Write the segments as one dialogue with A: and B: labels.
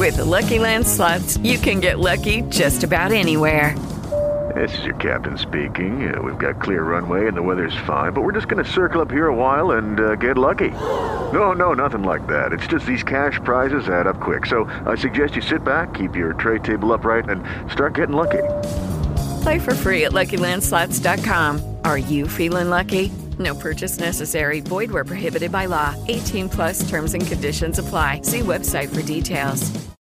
A: With the Lucky Land Slots, you can get lucky just about anywhere.
B: This is your captain speaking. We've got clear runway and the weather's fine, but we're just going to circle up here a while and get lucky. No, nothing like that. It's just these cash prizes add up quick. So I suggest you sit back, keep your tray table upright, and start getting lucky.
A: Play for free at LuckyLandSlots.com. Are you feeling lucky? No purchase necessary. Void where prohibited by law. 18 plus terms and conditions apply. See website for details.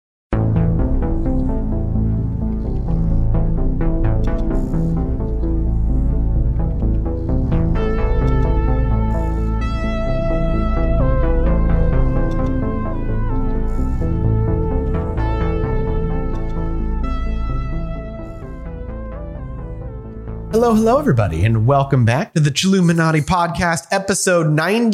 C: Hello, everybody, and welcome back to the Chilluminati Podcast, episode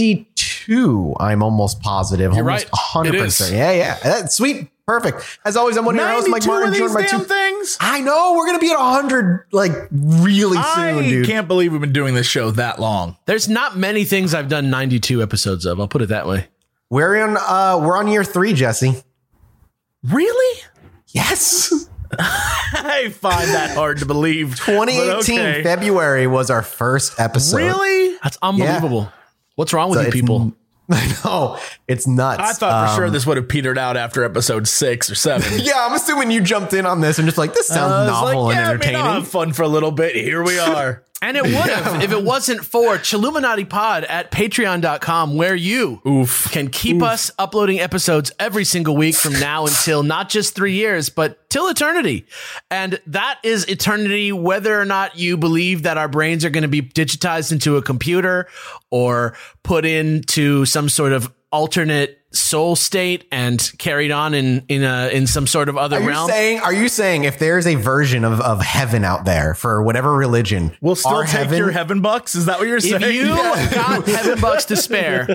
C: 92. I'm almost positive.
D: You're
C: almost
D: right.
C: 100%. Yeah. That's sweet. Perfect. As always, I'm one of your hosts, Mike Martin.
D: These damn things.
C: I know. We're going to be at 100, really soon, dude.
D: I can't believe we've been doing this show that long.
E: There's not many things I've done 92 episodes of. I'll put it that way.
C: We're on year 3, Jesse.
D: Really?
C: Yes.
D: I find that hard to believe.
C: 2018
D: okay.
C: February was our first episode.
D: Really?
E: That's unbelievable.
C: Yeah.
E: What's wrong with you people?
C: I know. It's nuts.
D: I thought for sure this would have petered out after episode 6 or 7.
C: Yeah, I'm assuming you jumped in on this and just this sounds novel and entertaining.
D: I'll have fun for a little bit. Here we are.
E: And it would have if it wasn't for Chilluminati Pod at patreon.com, where you can keep us uploading episodes every single week from now until not just 3 years, but till eternity. And that is eternity, whether or not you believe that our brains are going to be digitized into a computer or put into some sort of alternate soul state and carried on in some sort of other realm.
C: Are you saying if there's a version of heaven out there for whatever religion,
D: we'll still take your heaven bucks? Is that what you're saying?
E: If you got heaven bucks to spare,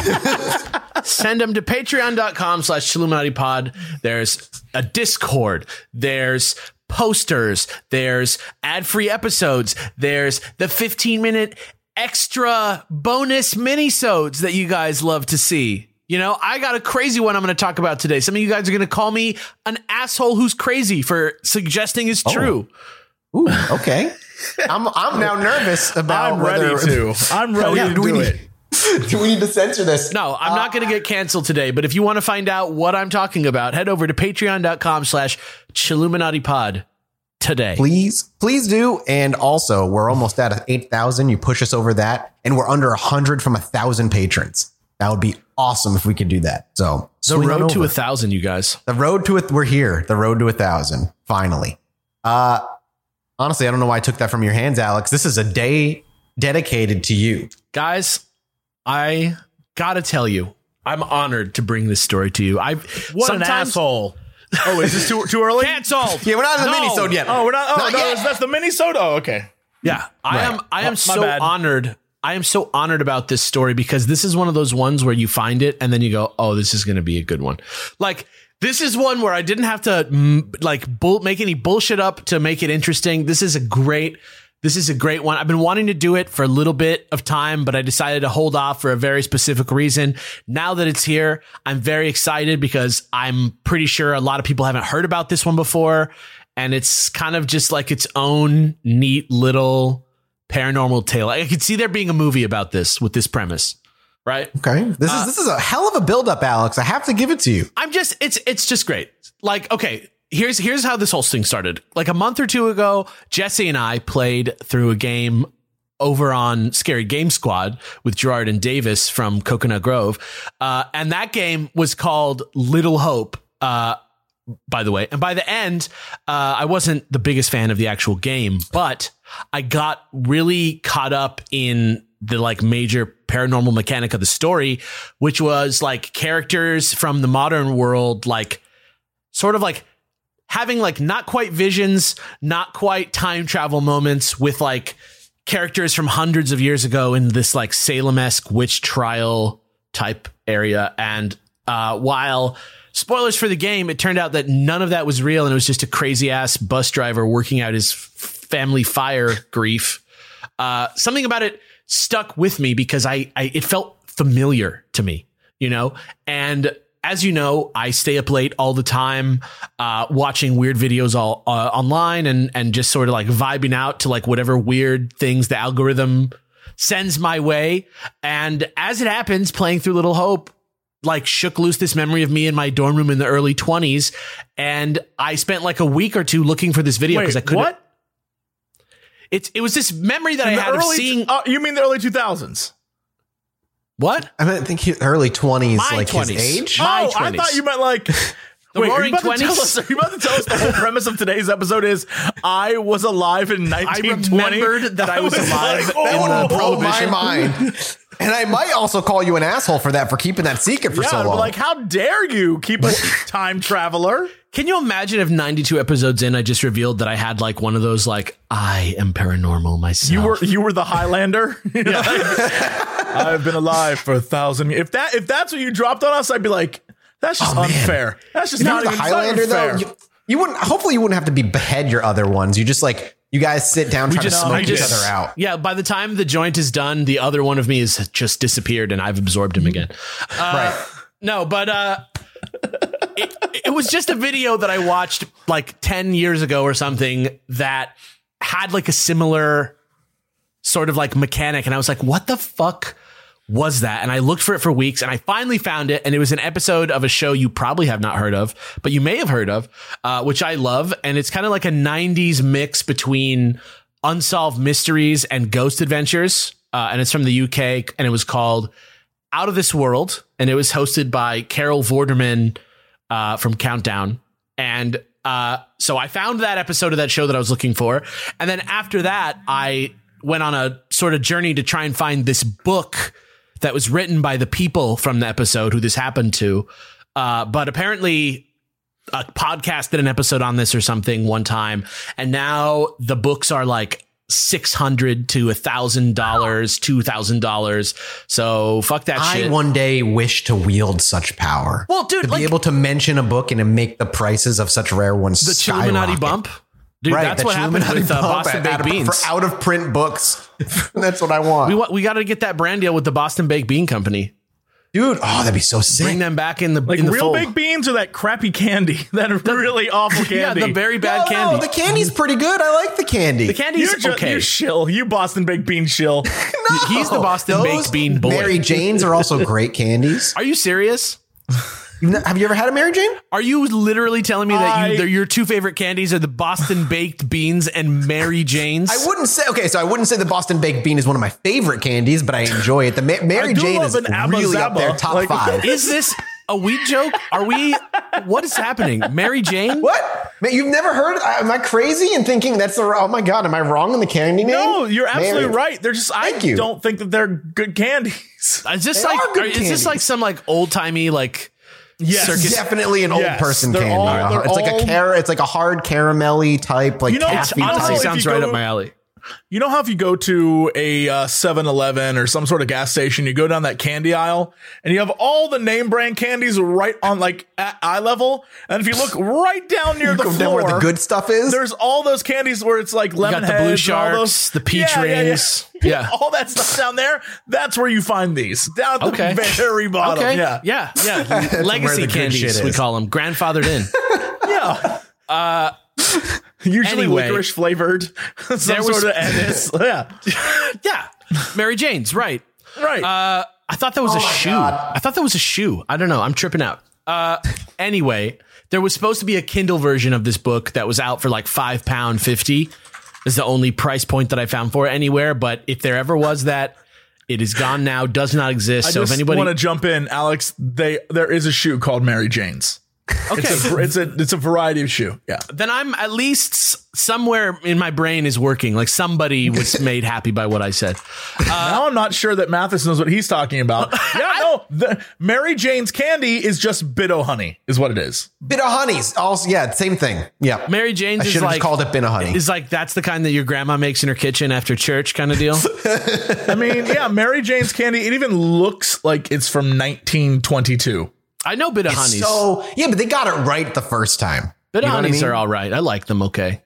E: send them to patreon.com/ChilluminatiPod. There's a Discord. There's posters. There's ad-free episodes. There's the 15-minute extra bonus minisodes that you guys love to see. You know, I got a crazy one I'm going to talk about today. Some of you guys are going to call me an asshole who's crazy for suggesting is true.
C: Ooh, okay. I'm now nervous about
D: I'm ready to do it.
C: Do we need to censor this?
E: No, I'm not going to get canceled today. But if you want to find out what I'm talking about, head over to patreon.com/ChilluminatiPod today.
C: Please do. And also, we're almost at 8,000. You push us over that, and we're under 100 from 1,000 patrons. That would be awesome if we could do that. So
E: the road to 1,000, you guys.
C: The road to it. We're here. The road to 1,000. Finally. Honestly, I don't know why I took that from your hands, Alex. This is a day dedicated to you,
E: guys. I gotta tell you, I'm honored to bring this story to you.
D: An asshole. Oh, is this too early?
E: Canceled.
C: Yeah, we're not in the mini-sode yet.
D: Oh, we're not. Oh, no,
C: yet.
D: that's the mini-sode. Oh, okay.
E: Yeah, I am so honored. I am so honored about this story because this is one of those ones where you find it and then you go, oh, this is going to be a good one. This is one where I didn't have to make any bullshit up to make it interesting. This is a great one. I've been wanting to do it for a little bit of time, but I decided to hold off for a very specific reason. Now that it's here, I'm very excited because I'm pretty sure a lot of people haven't heard about this one before. And it's kind of just like its own neat little paranormal tale. I could see there being a movie about this with this premise, right?
C: Okay. This is a hell of a buildup, Alex. I have to give it to you.
E: It's just great. Okay, here's how this whole thing started. Like a month or two ago, Jesse and I played through a game over on Scary Game Squad with Gerard and Davis from Coconut Grove. And that game was called Little Hope. By the way, and by the end, I wasn't the biggest fan of the actual game, but I got really caught up in the major paranormal mechanic of the story, which was characters from the modern world, sort of having not quite visions, not quite time travel moments with characters from hundreds of years ago in this Salem-esque witch trial type area. And while spoilers for the game, it turned out that none of that was real and it was just a crazy ass bus driver working out his family fire grief. Something about it stuck with me because it felt familiar to me, and as you know, I stay up late all the time, watching weird videos all online and just sort of like vibing out to like whatever weird things the algorithm sends my way. And as it happens, playing through Little Hope, like shook loose this memory of me in my dorm room in the early 20s. And I spent like a week or two looking for this video because I couldn't. What? It was this memory that I had of seeing.
F: You mean the early 2000s?
E: What?
C: I think early 20s,
E: My
C: like
E: 20s.
C: his age.
F: I
E: 20s.
F: thought you meant like
E: Roaring
F: are you about
E: 20s?
F: Are you about to tell us the whole premise of today's episode is I was alive in 1920?
E: I remembered that I was alive
F: like,
E: in the
C: Blow my
E: Prohibition.
C: mind. And I might also call you an asshole for that, for keeping that secret for so
F: but
C: long.
F: like, how dare you keep a time traveler?
E: Can you imagine if 92 episodes in, I just revealed that I had like one of those, like, I am paranormal myself.
F: You were the Highlander. Yeah. I've been alive for 1,000 years. If that's what you dropped on us, I'd be like, that's just unfair. That's just
C: If you
F: not
C: were the
F: even
C: Highlander,
F: fair.
C: though, you wouldn't. Hopefully, you wouldn't have to behead your other ones. You just like you guys sit down, try to smoke each other out.
E: Yeah, by the time the joint is done, the other one of me has just disappeared and I've absorbed him again.
C: Right.
E: No, but it was just a video that I watched like 10 years ago or something that had like a similar sort of like mechanic. And I was like, what the fuck was that? And I looked for it for weeks and I finally found it. And it was an episode of a show you probably have not heard of, but you may have heard of, which I love. And it's kind of like a 90s mix between Unsolved Mysteries and Ghost Adventures. And it's from the UK and it was called Out of This World. And it was hosted by Carol Vorderman from Countdown. And so I found that episode of that show that I was looking for. And then after that, I went on a sort of journey to try and find this book that was written by the people from the episode who this happened to. But apparently a podcast did an episode on this or something one time. And now the books are like $600 to $1,000, $2,000. So fuck that shit.
C: I one day wish to wield such power.
E: Well, dude,
C: to be able to mention a book and to make the prices of such rare ones
E: the
C: skyrocket.
E: Chilluminati bump. Dude,
C: Right,
E: that's
C: the
E: what happened
C: Chilluminati
E: with
C: bump
E: Boston Baked Beans.
C: for out of print books. That's what I want.
E: We got to get that brand deal with the Boston Baked Bean Company.
C: Dude, that'd be so sick.
E: Bring them back in the
F: Like
E: in the
F: real
E: fold.
F: baked beans or that crappy candy, that really awful candy.
E: Yeah, the very bad
C: No,
E: candy.
C: the candy's pretty good. I like the candy.
E: The candy's
F: You're
E: okay.
F: you shill. You Boston baked bean shill.
E: He's the Boston Baked Bean boy.
C: Mary Janes are also great candies.
E: Are you serious?
C: Have you ever had a Mary Jane?
E: Are you literally telling me that your two favorite candies are the Boston Baked Beans and Mary Janes?
C: I wouldn't say the Boston Baked Bean is one of my favorite candies, but I enjoy it. The Mary
F: do
C: Jane
F: love
C: is
F: an Abba
C: really up
F: Zaba.
C: there, top
F: Like-
C: 5.
E: Is this a weed joke? Are we? What is happening? Mary Jane?
C: What? Man, you've never heard? Am I crazy in thinking that's the? Oh my god, am I wrong in the candy name?
F: No, you're absolutely
C: Mary.
F: right. They're just
C: Thank you.
F: don't think that they're good candies.
E: Is this
C: They
E: like?
C: are good
E: Is this
C: candies.
E: like some like old timey like?
F: Yes.
E: Circus.
C: Definitely an old
F: Yes,
C: person
F: they're
C: candy.
F: all- they're
C: It's like
F: all-
C: it's like a hard caramelly type, like
F: You know,
C: taffy
F: honestly,
E: Honestly,
C: type.
F: if
E: sounds
F: you
E: right
F: go-
E: up my alley.
F: You know how if you go to a 7-Eleven or some sort of gas station, you go down that candy aisle and you have all the name brand candies right on like at eye level. And if you look right down near
C: You
F: the
C: go down
F: floor,
C: where the good stuff is.
F: there's all those candies where it's like
E: You
F: lemon
E: got the blue sharks, the peach rings. Yeah.
F: all that stuff down there. That's where you find these down at
E: Okay.
F: the very bottom.
E: Okay.
F: Yeah.
E: Yeah.
C: where
E: Legacy
C: the good
E: candies,
C: shit
E: we
C: is.
E: call them. Grandfathered in.
F: Yeah. Usually
E: anyway.
F: licorice flavored, some
E: There was-
F: sort of anise. Yeah.
E: Yeah. Mary Jane's, right.
F: Right.
E: I thought that was a shoe.
C: God.
E: I thought that was a shoe. I don't know. I'm tripping out. Anyway, there was supposed to be a Kindle version of this book that was out for like £5.50. Is the only price point that I found for it anywhere. But if there ever was that, it is gone now. Does not exist.
F: I
E: So if
F: just
E: anybody
F: want to jump in, Alex, there is a shoe called Mary Jane's.
E: okay,
F: It's a variety of shoe. Yeah.
E: then I'm at least somewhere in my brain is working. Like somebody was made happy by what I said.
F: Now I'm not sure that Mathis knows what he's talking about. Yeah, no, the Mary Jane's candy is just Bit O' Honey, is what it is.
C: Bit of honeys. Also, yeah, same thing. Yeah.
E: Mary Jane's
C: I
E: is
C: should have
E: like
C: just called it Bit of Honey.
E: is like that's the kind that your grandma makes in her kitchen after church kind of deal.
F: I mean, yeah, Mary Jane's candy. It even looks like it's from 1922.
E: I know Bit of Honeys.
C: So yeah, but they got it right the first time.
E: Bit
C: You
E: of
C: know what I
E: Honeys
C: mean?
E: are all right. I like them. Okay.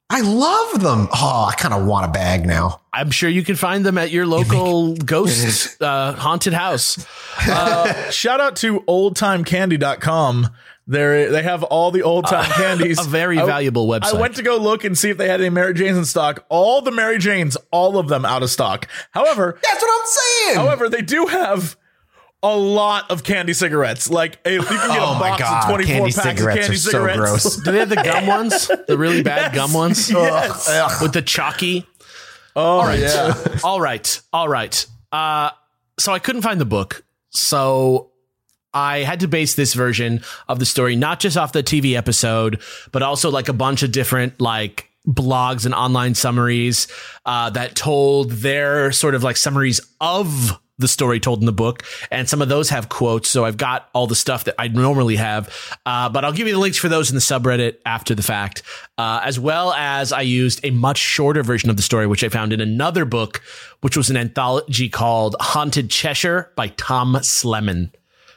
C: I love them. Oh, I kind of want a bag now.
E: I'm sure you can find them at your local ghost haunted house.
F: Shout out to oldtimecandy.com. They have all the old time candies.
E: A very valuable website.
F: I went to go look and see if they had any Mary Janes in stock. All the Mary Janes, all of them out of stock. However,
C: That's what I'm saying.
F: However, they do have a lot of candy cigarettes. Like you can get a box of 24
C: candy
F: packs
C: cigarettes
F: of candy
C: are so
F: cigarettes.
C: gross.
E: Do they have the gum ones? The really bad gum ones?
F: Yes.
E: With the chalky?
F: Oh, yeah.
E: All right. So I couldn't find the book. So I had to base this version of the story, not just off the TV episode, but also like a bunch of different like blogs and online summaries that told their sort of like summaries of the story told in the book. And some of those have quotes. So I've got all the stuff that I normally have. But I'll give you the links for those in the subreddit after the fact, as well as I used a much shorter version of the story, which I found in another book, which was an anthology called Haunted Cheshire by Tom Slemen.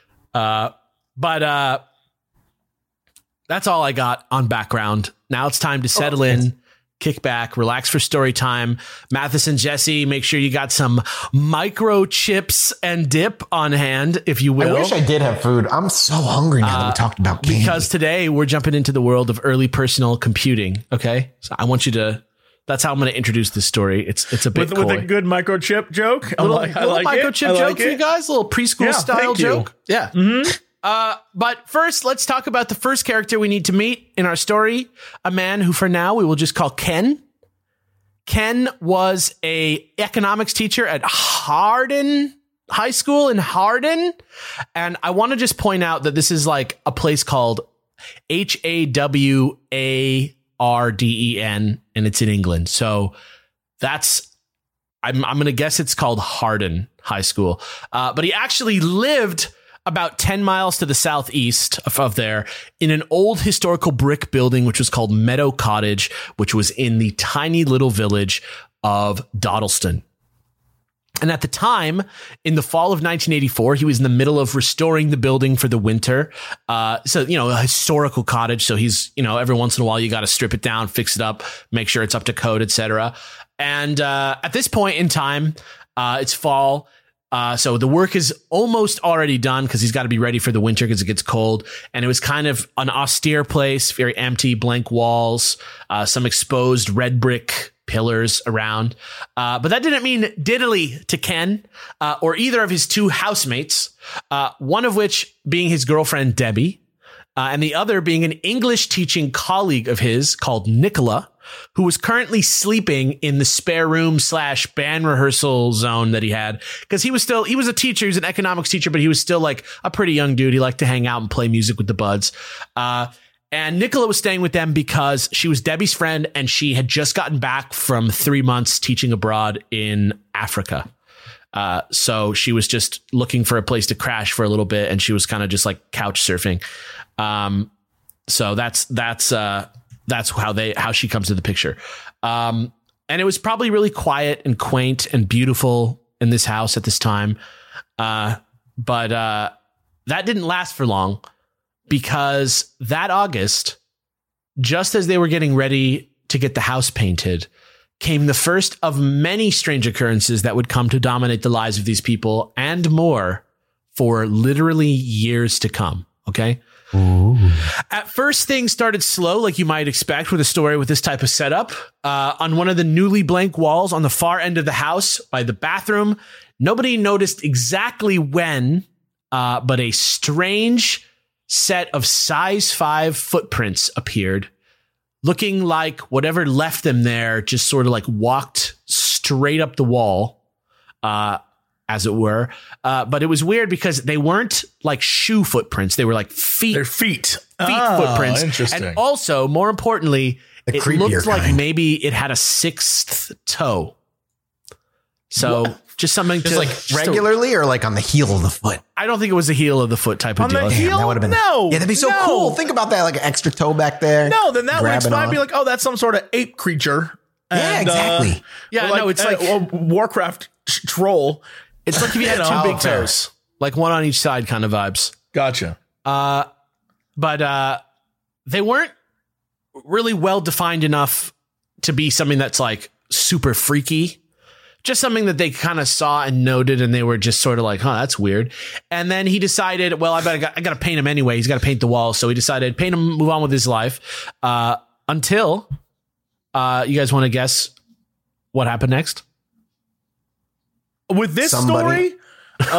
E: But that's all I got on background. Now it's time to settle in, kick back, relax for story time. Matheson, Jesse, make sure you got some microchips and dip on hand, if you will.
C: I wish I did have food. I'm so hungry now that we talked about candy.
E: Because today we're jumping into the world of early personal computing. Okay. So I want you to, that's how I'm going to introduce this story. It's a bit
F: With a good microchip joke.
E: little
F: I like
E: microchip
F: it.
E: joke for you guys, a little preschool style
F: thank you.
E: joke. Yeah. But first, let's talk about the first character we need to meet in our story. A man who, for now, we will just call Ken. Ken was a economics teacher at Hardin High School in Hardin. And I want to just point out that this is like a place called Hawarden, and it's in England. So that's, I'm going to guess it's called Hardin High School. But he actually lived about 10 miles to the southeast of there in an old historical brick building, which was called Meadow Cottage, which was in the tiny little village of Dawdleston. And at the time, in the fall of 1984, he was in the middle of restoring the building for the winter. So, a historical cottage. So he's, every once in a while, you got to strip it down, fix it up, make sure it's up to code, etc. And at this point in time, it's fall. So the work is almost already done because he's got to be ready for the winter because it gets cold. And it was kind of an austere place, very empty, blank walls, some exposed red brick pillars around. But that didn't mean diddly to Ken or either of his two housemates, one of which being his girlfriend, Debbie, and the other being an English teaching colleague of his called Nicola, who was currently sleeping in the spare room / band rehearsal zone that he had. Because he was a teacher, he was an economics teacher, but he was still like a pretty young dude. He liked to hang out and play music with the buds. And Nicola was staying with them because she was Debbie's friend and she had just gotten back from 3 months teaching abroad in Africa. So she was just looking for a place to crash for a little bit, and she was kind of just like couch surfing. So that's how she comes to the picture. And it was probably really quiet and quaint and beautiful in this house at this time. But that didn't last for long, because that August, just as they were getting ready to get the house painted, came the first of many strange occurrences that would come to dominate the lives of these people and more for literally years to come. Okay. Ooh. At first, things started slow, like you might expect with a story with this type of setup. On one of the newly blank walls on the far end of the house by the bathroom, nobody noticed exactly when, but a strange set of size 5 footprints appeared, looking like whatever left them there just sort of like walked straight up the wall, as it were. But it was weird because they weren't like shoe footprints. They were like feet.
F: They're feet.
E: Footprints.
F: Interesting.
E: And also, more importantly,
C: The
E: it
C: creepier
E: looked like
C: kind.
E: maybe it had a 6th toe. So just something
C: Just
E: to
C: like regularly or like on the heel of the foot?
E: I don't think it was the heel of the foot type of
F: On
E: deal.
F: the heel?
C: That would have been
F: No,
C: Yeah, that'd be so
F: no.
C: cool. Think about that, like an extra toe back there.
F: No, then that would
C: grabbing
F: might
C: on.
F: be like, oh, that's some sort of ape creature.
C: Yeah,
F: And,
C: exactly.
E: Yeah,
F: or
E: no, it's like
F: a Warcraft troll.
E: it's like if you had
F: You
E: two
F: know,
E: big
F: fair.
E: toes, like one on each side kind of vibes.
F: Gotcha.
E: But they weren't really well defined enough to be something that's like super freaky. Just something that they kind of saw and noted, and they were just sort of like, huh, that's weird. And then he decided, well, I got to paint him anyway. He's got to paint the walls. So he decided, paint him, move on with his life. Until you guys want to guess what happened next?
F: With this
C: Somebody-
F: story,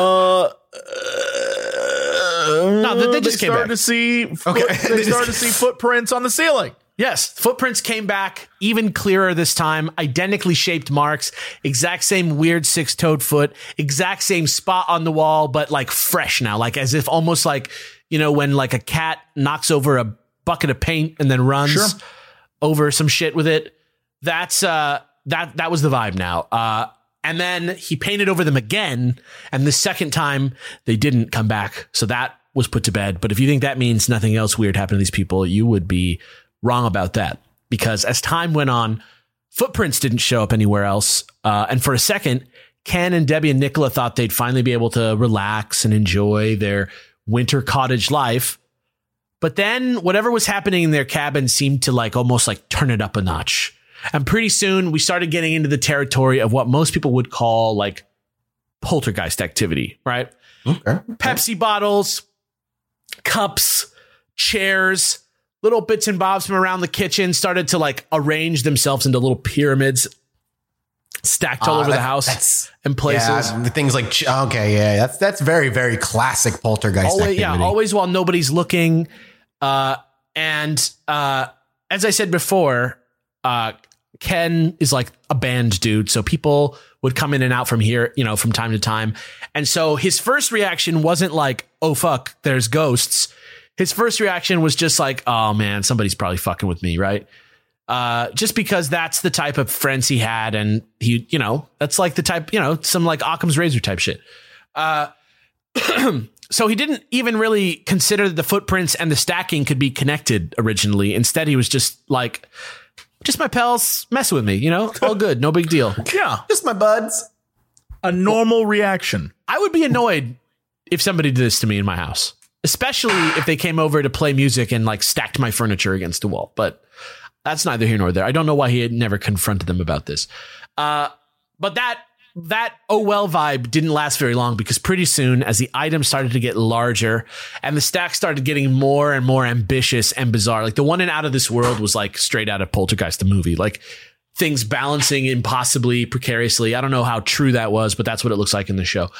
E: no, they just came back.
F: They started to see footprints on the ceiling.
E: Yes, footprints came back even clearer this time. Identically shaped marks, exact same weird 6-toed foot, exact same spot on the wall, but like fresh now, like as if almost like, you know, when like a cat knocks over a bucket of paint and then runs over some shit with it. That's that was the vibe now. And then he painted over them again, and the second time they didn't come back, so that was put to bed. But if you think that means nothing else weird happened to these people, you would be wrong about that, because as time went on, footprints didn't show up anywhere else. And for a second, Ken and Debbie and Nicola thought they'd finally be able to relax and enjoy their winter cottage life. But then whatever was happening in their cabin seemed to like almost like turn it up a notch. And pretty soon we started getting into the territory of what most people would call like poltergeist activity, right?
C: Okay.
E: Pepsi bottles, cups, chairs, little bits and bobs from around the kitchen started to like arrange themselves into little pyramids stacked all over the house and places.
C: Yeah, things like, that's very, very classic poltergeist activity.
E: Yeah, always while nobody's looking. And as I said before, Ken is like a band dude. So people would come in and out from here, you know, from time to time. And so his first reaction wasn't like, oh, fuck, there's ghosts. His first reaction was just like, oh, man, somebody's probably fucking with me, right? Just because that's the type of friends he had. And he, you know, that's like the type, you know, some like Occam's razor type shit. So he didn't even really consider that the footprints and the stacking could be connected originally. Instead, he was just like, just my pals messing with me, you know, all good. No big deal.
F: Yeah.
C: Just my buds.
F: A normal reaction.
E: I would be annoyed if somebody did this to me in my house, especially if they came over to play music and like stacked my furniture against the wall. But that's neither here nor there. I don't know why he had never confronted them about this. But that oh well vibe didn't last very long, because pretty soon, as the items started to get larger and the stack started getting more and more ambitious and bizarre, like the one in Out of This World was like straight out of Poltergeist, the movie, like things balancing impossibly precariously. I don't know how true that was, but that's what it looks like in the show.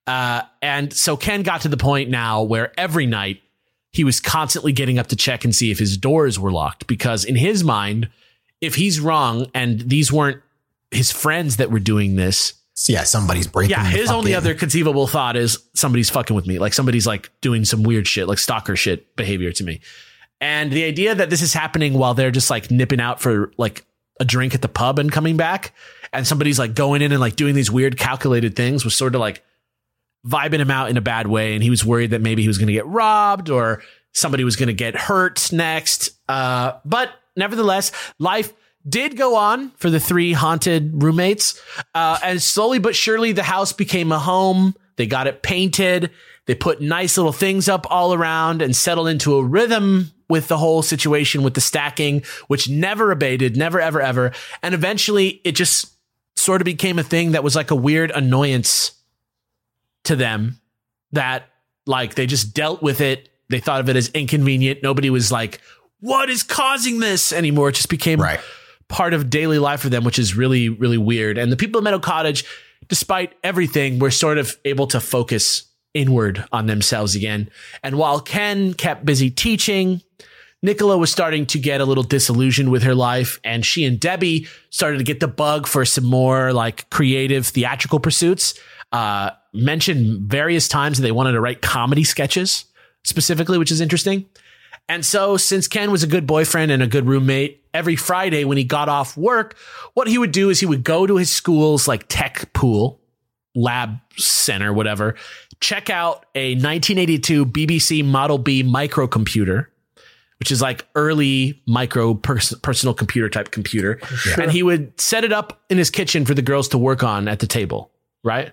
E: And so Ken got to the point now where every night he was constantly getting up to check and see if his doors were locked, because in his mind, if he's wrong and these weren't his friends that were doing this,
C: yeah, somebody's breaking.
E: Yeah, his only other conceivable thought is somebody's fucking with me. Like somebody's like doing some weird shit, like stalker shit behavior to me. And the idea that this is happening while they're just like nipping out for like a drink at the pub and coming back, and somebody's like going in and like doing these weird calculated things, was sort of like vibing him out in a bad way. And he was worried that maybe he was going to get robbed or somebody was going to get hurt next. But nevertheless, life did go on for the three haunted roommates. And slowly but surely, the house became a home. They got it painted. They put nice little things up all around and settled into a rhythm with the whole situation with the stacking, which never abated, never, ever, ever. And eventually it just sort of became a thing that was like a weird annoyance to them, that like they just dealt with it. They thought of it as inconvenient. Nobody was like, what is causing this anymore? It just became part of daily life for them, which is really, really weird. And the people of Meadow Cottage, despite everything, were sort of able to focus inward on themselves again. And while Ken kept busy teaching, Nicola was starting to get a little disillusioned with her life, and she and Debbie started to get the bug for some more like creative theatrical pursuits. Mentioned various times that they wanted to write comedy sketches specifically, which is interesting. And so since Ken was a good boyfriend and a good roommate, every Friday when he got off work, what he would do is he would go to his school's like tech pool, lab center, whatever, check out a 1982 BBC Model B microcomputer, which is like early micro personal computer type computer. Sure. And he would set it up in his kitchen for the girls to work on at the table. Right.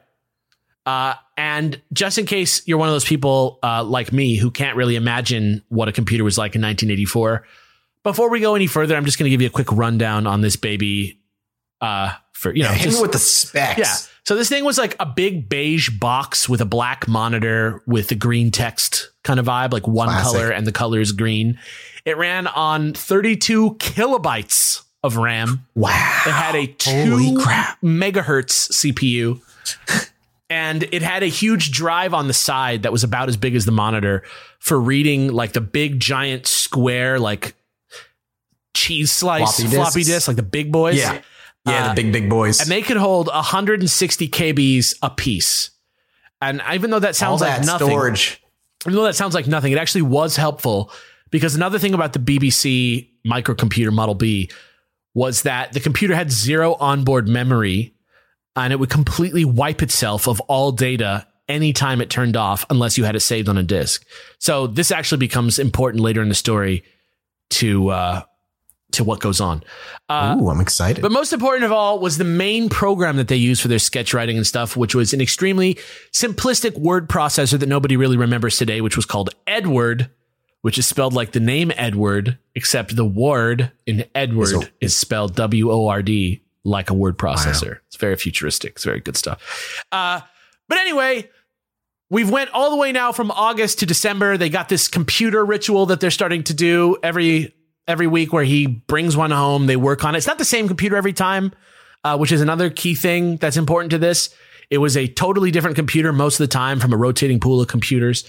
E: And just in case you're one of those people like me who can't really imagine what a computer was like in 1984, before we go any further, I'm just going to give you a quick rundown on this baby.
C: Hit me with the specs.
E: Yeah. So this thing was like a big beige box with a black monitor with a green text kind of vibe, like one
C: Classic.
E: color and the color is green. It ran on 32 kilobytes of RAM.
C: Wow.
E: It had a 2 megahertz CPU. And it had a huge drive on the side that was about as big as the monitor for reading like the big giant square, like cheese slice floppy disk, like the big boys.
C: Yeah. Yeah, the big boys.
E: And they could hold 160 KBs a piece. And even though that sounds like nothing,
C: storage.
E: even though that sounds like nothing, it actually was helpful, because another thing about the BBC microcomputer Model B was that the computer had 0 onboard memory, and it would completely wipe itself of all data anytime it turned off, unless you had it saved on a disk. So this actually becomes important later in the story to what goes on.
C: Ooh, I'm excited.
E: But most important of all was the main program that they used for their sketch writing and stuff, which was an extremely simplistic word processor that nobody really remembers today, which was called Edward, which is spelled like the name Edward, except the word in Edward is spelled WORD, like a word processor. Wow. It's very futuristic. It's very good stuff. But anyway, we've went all the way now from August to December. They got this computer ritual that they're starting to do every week where he brings one home. They work on it. It's not the same computer every time, which is another key thing that's important to this. It was a totally different computer most of the time from a rotating pool of computers.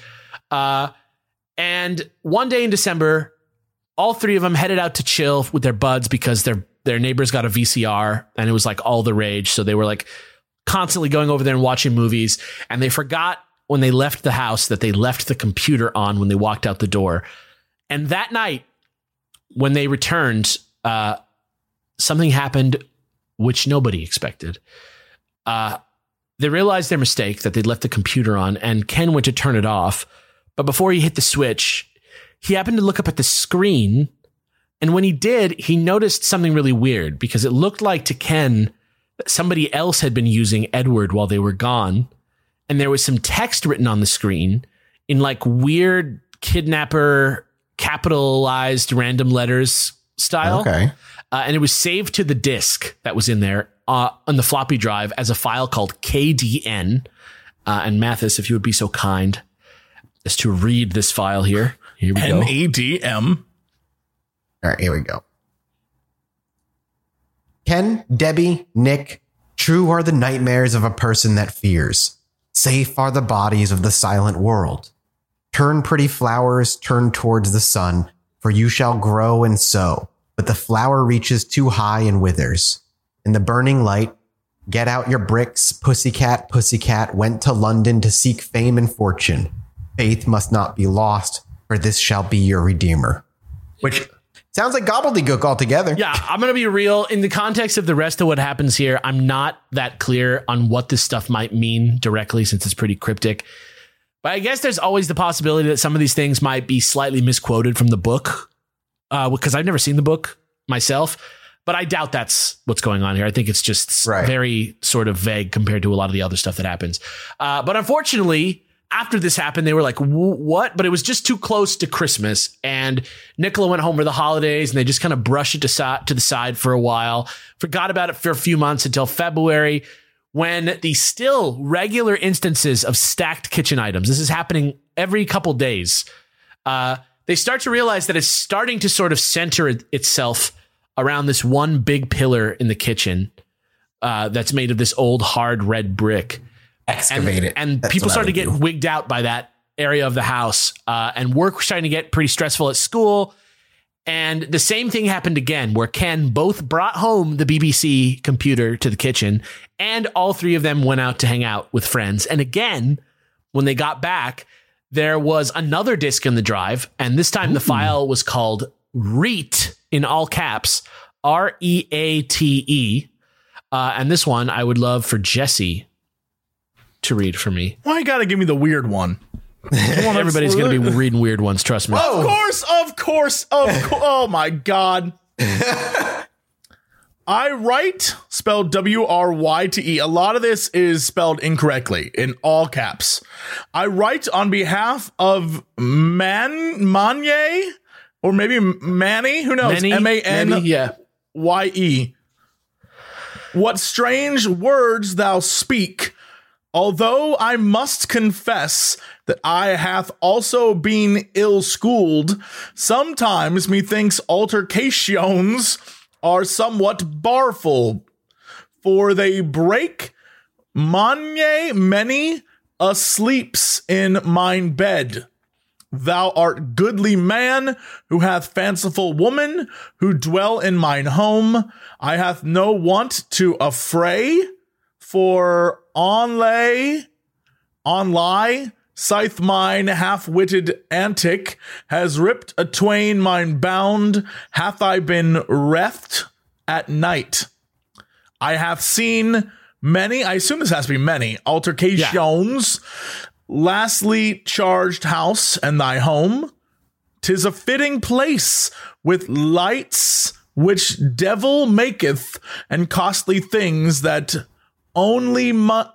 E: And one day in December, all 3 of them headed out to chill with their buds because their neighbors got a VCR and it was like all the rage. So they were like constantly going over there and watching movies. And they forgot when they left the house that they left the computer on when they walked out the door. And that night, when they returned, something happened which nobody expected. They realized their mistake, that they'd left the computer on, and Ken went to turn it off. But before he hit the switch, he happened to look up at the screen. And when he did, he noticed something really weird, because it looked like to Ken that somebody else had been using Edward while they were gone. And there was some text written on the screen in like weird kidnapper capitalized random letters style.
C: Okay.
E: And it was saved to the disk that was in there on the floppy drive as a file called KDN. And Mathis, if you would be so kind as to read this file here. Here we go.
F: NADM.
C: All right, here we go. Ken, Debbie, Nick, true are the nightmares of a person that fears. Safe are the bodies of the silent world. Turn, pretty flowers, turn towards the sun, for you shall grow and sow. But the flower reaches too high and withers. In the burning light, get out your bricks. Pussycat, pussycat went to London to seek fame and fortune. Faith must not be lost, for this shall be your redeemer. Which sounds like gobbledygook altogether.
E: Yeah, I'm going to be real. In the context of the rest of what happens here, I'm not that clear on what this stuff might mean directly, since it's pretty cryptic. But I guess there's always the possibility that some of these things might be slightly misquoted from the book, because I've never seen the book myself. But I doubt that's what's going on here. I think it's just very sort of vague compared to a lot of the other stuff that happens. But unfortunately, after this happened, they were like, what? But it was just too close to Christmas. And Nicola went home for the holidays, and they just kind of brushed it to the side for a while. Forgot about it for a few months until February, when the still regular instances of stacked kitchen items, this is happening every couple days, they start to realize that it's starting to sort of center itself around this one big pillar in the kitchen that's made of this old hard red brick.
C: Excavate it.
E: And people started to get wigged out by that area of the house, and work was starting to get pretty stressful at school. And the same thing happened again, where Ken both brought home the BBC computer to the kitchen, and all 3 of them went out to hang out with friends. And again, when they got back, there was another disk in the drive, and this time the file was called REATE, in all caps, REATE. And this one I would love for Jesse to read for me.
F: Why you gotta give me the weird one?
E: Everybody's going to be reading weird ones, trust me.
F: Of course. Oh my God. I write, spelled WRYTE. A lot of this is spelled incorrectly in all caps. I write on behalf of Manye, Or maybe Manny? Who knows?
E: Manny,
F: M-A-N-Y-E.
E: yeah.
F: What strange words thou speak, although I must confess that I hath also been ill-schooled, sometimes methinks altercations are somewhat barful, for they break many asleeps in mine bed. Thou art goodly man, who hath fanciful woman, who dwell in mine home. I hath no want to affray, for on lie, scythe mine half-witted antic, has ripped atwain mine bound, hath I been reft at night. I have seen many, I assume this has to be many, altercations. Lastly, charged house and thy home. 'Tis a fitting place with lights which devil maketh, and costly things that only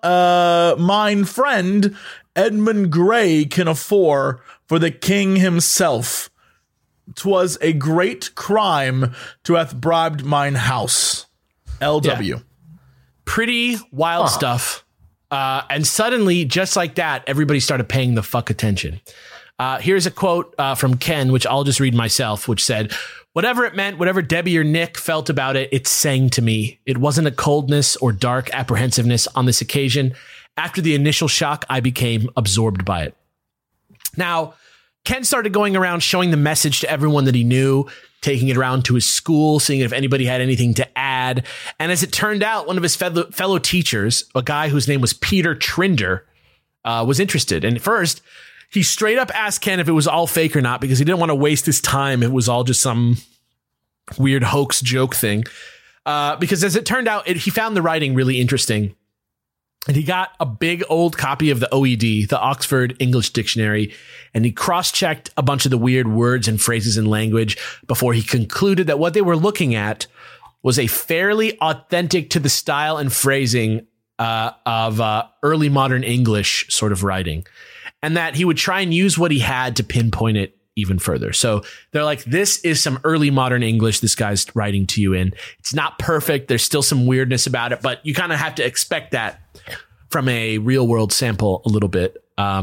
F: mine friend Edmund Gray can afford for the king himself. 'Twas a great crime to have bribed mine house. LW.
E: Yeah. Pretty wild stuff. And suddenly, just like that, everybody started paying the fuck attention. Here's a quote from Ken, which I'll just read myself, which said, "Whatever it meant, whatever Debbie or Nick felt about it, it sang to me. It wasn't a coldness or dark apprehensiveness on this occasion. After the initial shock, I became absorbed by it." Now, Ken started going around showing the message to everyone that he knew, taking it around to his school, seeing if anybody had anything to add. And as it turned out, one of his fellow teachers, a guy whose name was Peter Trinder, was interested. And at first, he straight up asked Ken if it was all fake or not, because he didn't want to waste his time. It was all just some weird hoax joke thing. Because as it turned out, he found the writing really interesting. And he got a big old copy of the OED, the Oxford English Dictionary, and he cross-checked a bunch of the weird words and phrases in language before he concluded that what they were looking at was a fairly authentic to the style and phrasing of early modern English sort of writing, and that he would try and use what he had to pinpoint it even further. So they're like, this is some early modern English this guy's writing to you in. It's not perfect. There's still some weirdness about it, but you kind of have to expect that from a real world sample a little bit.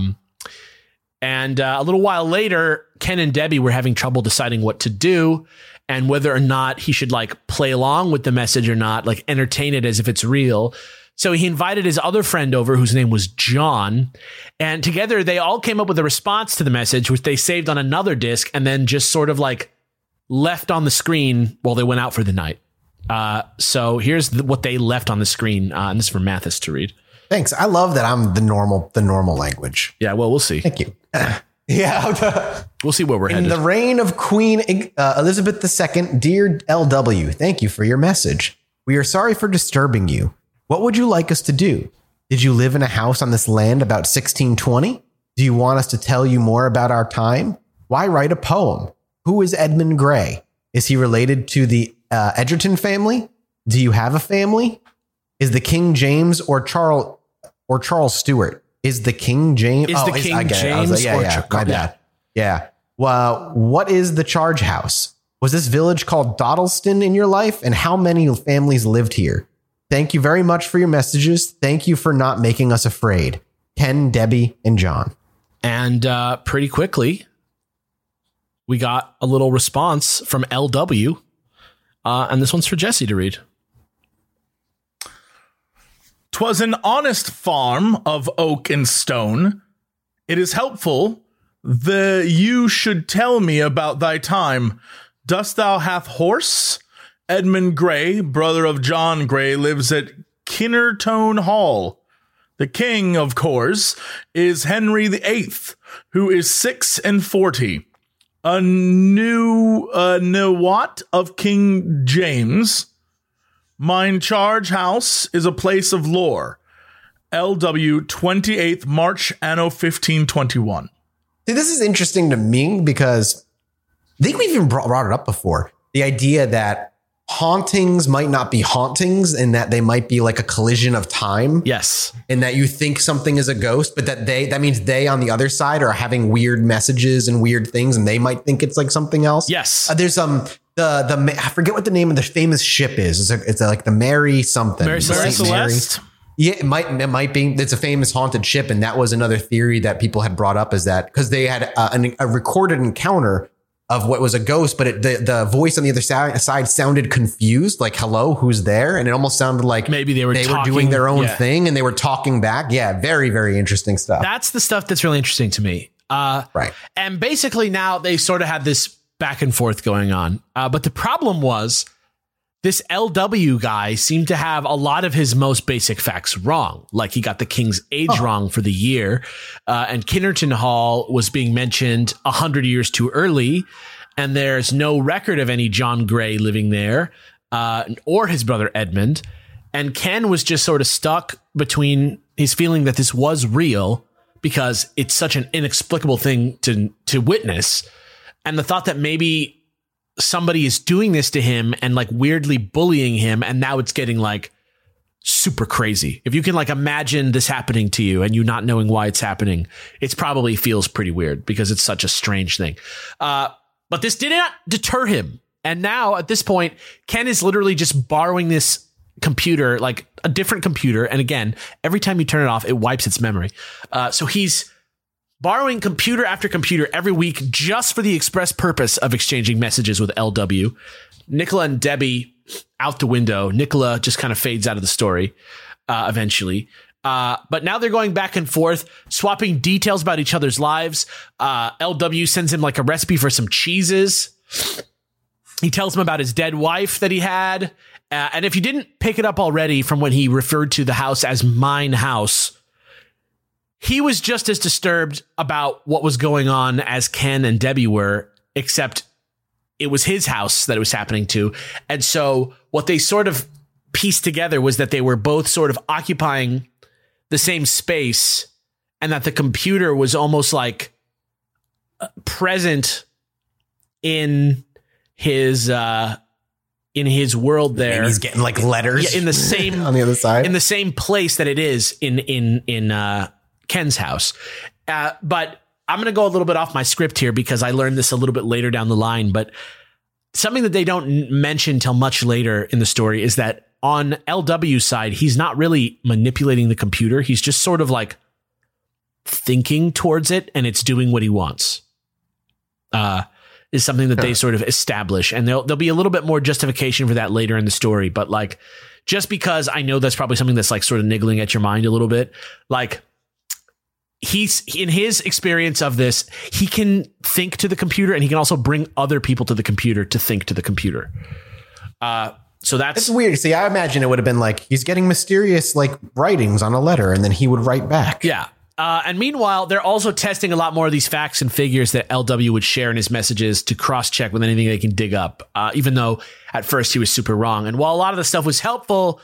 E: And a little while later, Ken and Debbie were having trouble deciding what to do and whether or not he should like play along with the message or not, like entertain it as if it's real. So he invited his other friend over, whose name was John, and together they all came up with a response to the message, which they saved on another disc and then just sort of like left on the screen while they went out for the night. So here's what they left on the screen, and this is for Mathis to read.
C: Thanks. I love that I'm the normal language.
E: Yeah, well, we'll see.
C: Thank you. Yeah.
E: We'll see where we're headed.
C: In the reign of Queen Elizabeth II, dear LW, thank you for your message. We are sorry for disturbing you. What would you like us to do? Did you live in a house on this land about 1620? Do you want us to tell you more about our time? Why write a poem? Who is Edmund Gray? Is he related to the Egerton family? Do you have a family? Is the King James or Charles Stewart? Is the King James?
E: Is the King James?
C: My bad. Yeah. Well, what is the charge house? Was this village called Dawdleston in your life? And how many families lived here? Thank you very much for your messages. Thank you for not making us afraid. Ken, Debbie, and John.
E: And pretty quickly, we got a little response from LW. And this one's for Jesse to read.
F: 'Twas an honest farm of oak and stone. It is helpful you should tell me about thy time. Dost thou hath horse? Edmund Gray, brother of John Gray, lives at Kinnertone Hall. The king, of course, is Henry VIII, who is 46. A Newat of King James. Mine charge house is a place of lore. LW 28th March anno 1521.
C: See, this is interesting to me because I think we've even brought it up before. The idea that hauntings might not be hauntings, and that they might be like a collision of time.
E: Yes.
C: And that you think something is a ghost, but that means they on the other side are having weird messages and weird things, and they might think it's like something else.
E: Yes.
C: There's I forget what the name of the famous ship is. It's like the Mary something.
E: Mary Celeste.
C: Yeah, it might be. It's a famous haunted ship, and that was another theory that people had brought up, is that because they had a recorded encounter of what was a ghost, but the voice on the other side sounded confused, like "Hello, who's there?" And it almost sounded like
E: maybe they were
C: doing their own thing and they were talking back. Yeah, very, very interesting stuff.
E: That's the stuff that's really interesting to me.
C: Right.
E: And basically now they sort of had this back and forth going on. But the problem was this LW guy seemed to have a lot of his most basic facts wrong. Like he got the king's age wrong for the year. And Kinnerton Hall was being mentioned 100 years too early. And there's no record of any John Grey living there or his brother Edmund. And Ken was just sort of stuck between his feeling that this was real because it's such an inexplicable thing to witness, and the thought that maybe somebody is doing this to him and like weirdly bullying him, and now it's getting like super crazy. If you can like imagine this happening to you and you not knowing why it's happening, it's probably feels pretty weird because it's such a strange thing. But this did not deter him. And now at this point, Ken is literally just borrowing this computer, like a different computer. And again, every time you turn it off, it wipes its memory. So he's borrowing computer after computer every week just for the express purpose of exchanging messages with LW. Nicola and Debbie out the window. Nicola just kind of fades out of the story eventually. But now they're going back and forth, swapping details about each other's lives. LW sends him like a recipe for some cheeses. He tells him about his dead wife that he had. And if you didn't pick it up already from when he referred to the house as mine house, he was just as disturbed about what was going on as Ken and Debbie were, except it was his house that it was happening to. And so what they sort of pieced together was that they were both sort of occupying the same space, and that the computer was almost like present in his world there.
C: And he's getting like letters
E: in the same
C: on the other side,
E: in the same place that it is in Ken's house. But I'm going to go a little bit off my script here because I learned this a little bit later down the line. But something that they don't mention till much later in the story is that on LW's side, he's not really manipulating the computer. He's just sort of like thinking towards it, and it's doing what he wants. Is something that they sort of establish, and there'll be a little bit more justification for that later in the story. But like, just because I know that's probably something that's like sort of niggling at your mind a little bit, like he's in his experience of this, he can think to the computer, and he can also bring other people to the computer to think to the computer. So that's
C: weird. See, I imagine it would have been like he's getting mysterious like writings on a letter, and then he would write back.
E: Yeah. And meanwhile, they're also testing a lot more of these facts and figures that LW would share in his messages to cross-check with anything they can dig up, even though at first he was super wrong. And while a lot of the stuff was helpful,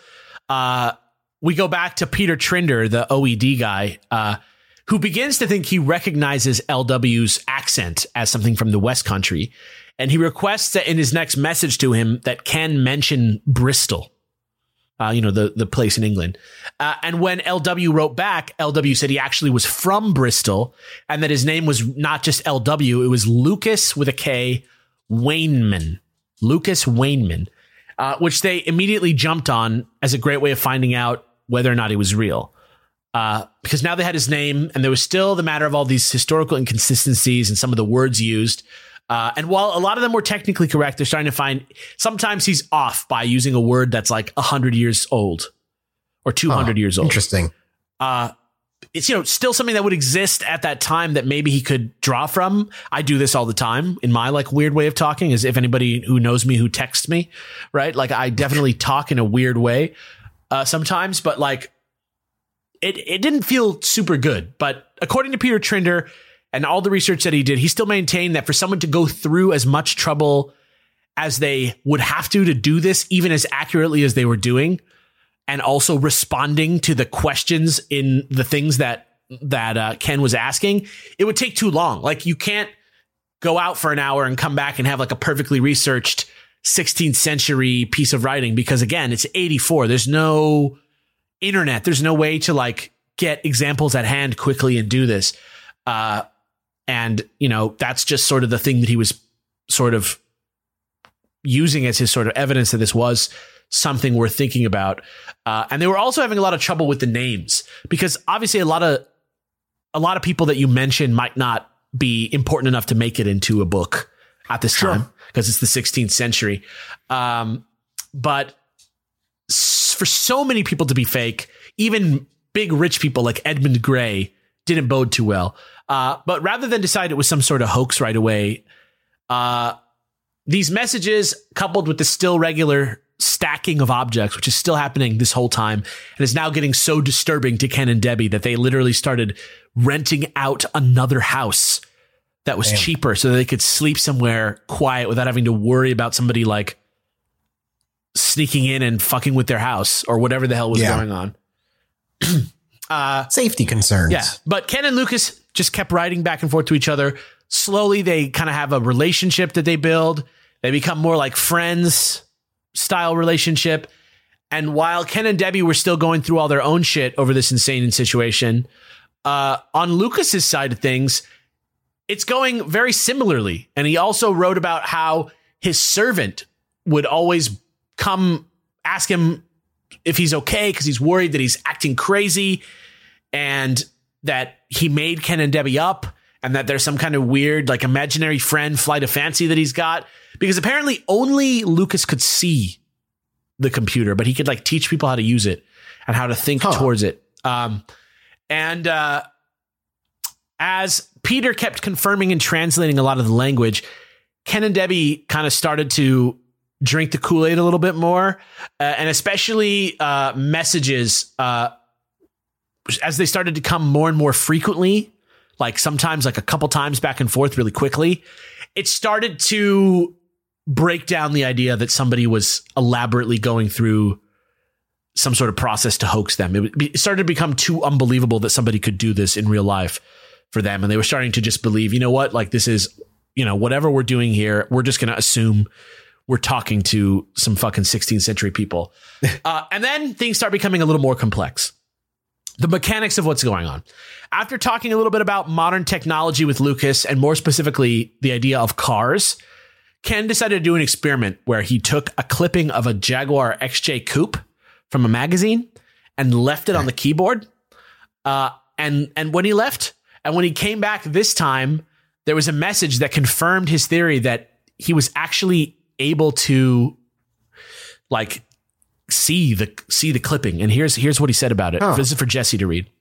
E: we go back to Peter Trinder, the OED guy, who begins to think he recognizes LW's accent as something from the West Country. And he requests that in his next message to him that Ken mention Bristol. The place in England. And when LW wrote back, LW said he actually was from Bristol and that his name was not just LW, it was Lucas with a K, Wainman. Lucas Wainman, which they immediately jumped on as a great way of finding out whether or not he was real. Because now they had his name, and there was still the matter of all these historical inconsistencies and some of the words used. And while a lot of them were technically correct, they're starting to find sometimes he's off by using a word that's like 100 years old or 200 years old.
C: Interesting.
E: It's, still something that would exist at that time that maybe he could draw from. I do this all the time in my like weird way of talking, as if anybody who knows me, who texts me, right? Like I definitely talk in a weird way sometimes, but like it didn't feel super good. But according to Peter Trinder, and all the research that he did, he still maintained that for someone to go through as much trouble as they would have to do this, even as accurately as they were doing, and also responding to the questions in the things that Ken was asking, it would take too long. Like you can't go out for an hour and come back and have like a perfectly researched 16th century piece of writing because, again, it's 84. There's no internet. There's no way to like get examples at hand quickly and do this. And, you know, that's just sort of the thing that he was sort of using as his sort of evidence that this was something worth thinking about. And they were also having a lot of trouble with the names because obviously a lot of people that you mentioned might not be important enough to make it into a book at this time because it's the 16th century. But for so many people to be fake, even big rich people like Edmund Gray didn't bode too well. But rather than decide it was some sort of hoax right away, these messages coupled with the still regular stacking of objects, which is still happening this whole time and is now getting so disturbing to Ken and Debbie that they literally started renting out another house that was cheaper so that they could sleep somewhere quiet without having to worry about somebody like sneaking in and fucking with their house or whatever the hell was going on.
C: Safety concerns.
E: Yeah. But Ken and Lucas just kept writing back and forth to each other. Slowly, they kind of have a relationship that they build. They become more like friends style relationship. And while Ken and Debbie were still going through all their own shit over this insane situation, on Lucas's side of things, it's going very similarly. And he also wrote about how his servant would always come ask him if he's okay because he's worried that he's acting crazy and that he made Ken and Debbie up and that there's some kind of weird like imaginary friend flight of fancy that he's got because apparently only Lucas could see the computer, but he could like teach people how to use it and how to think towards it. As Peter kept confirming and translating a lot of the language, Ken and Debbie kind of started to drink the Kool-Aid a little bit more, and especially messages as they started to come more and more frequently, like sometimes like a couple times back and forth really quickly. It started to break down the idea that somebody was elaborately going through some sort of process to hoax them. It started to become too unbelievable that somebody could do this in real life for them. And they were starting to just believe, you know what, like this is, you know, whatever we're doing here, we're just going to assume we're talking to some fucking 16th century people. And then things start becoming a little more complex. The mechanics of what's going on. After talking a little bit about modern technology with Lucas and more specifically the idea of cars, Ken decided to do an experiment where he took a clipping of a Jaguar XJ Coupe from a magazine and left it on the keyboard. And when he left and when he came back this time, there was a message that confirmed his theory that he was actually able to like see the clipping. And here's what he said about it. This is for Jesse to read.